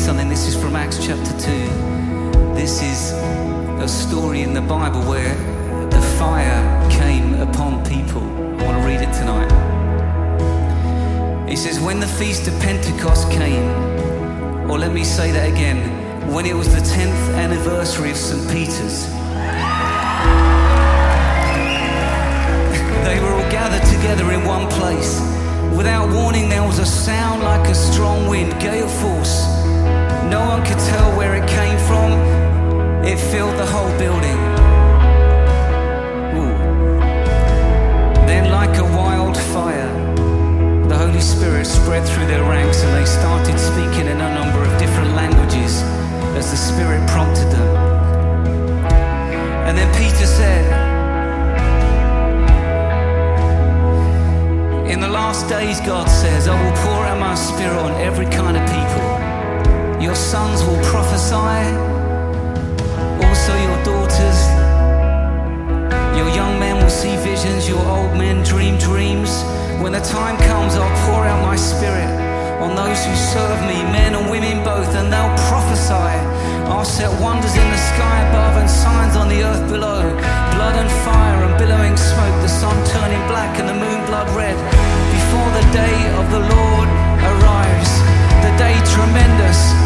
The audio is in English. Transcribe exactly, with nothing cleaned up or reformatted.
something. This is from Acts chapter two. This is a story in the Bible where the fire came upon people. I want to read it tonight. It says, when the feast of Pentecost came, or let me say that again, when it was the tenth anniversary of Saint Peter's, they were all gathered together in one place. Without warning, there was a sound like a strong wind, gale force. No one could tell where it came from. It filled the whole building. Ooh. Then, like a wildfire, the Holy Spirit spread through their ranks, and they started speaking in a number of different languages as the Spirit prompted them. And then Peter said, in the last days, God says, I will pour out my Spirit on every kind of people. Your sons will prophesy, also your daughters. Your young men will see visions, your old men dream dreams. When the time comes, I'll pour out my Spirit on those who serve me, men and women both, and they'll prophesy. I'll set wonders in the sky above and signs on the earth below. Blood and fire and billowing smoke, the sun turning black and the moon blood red. Before the day of the Lord arrives, the day tremendous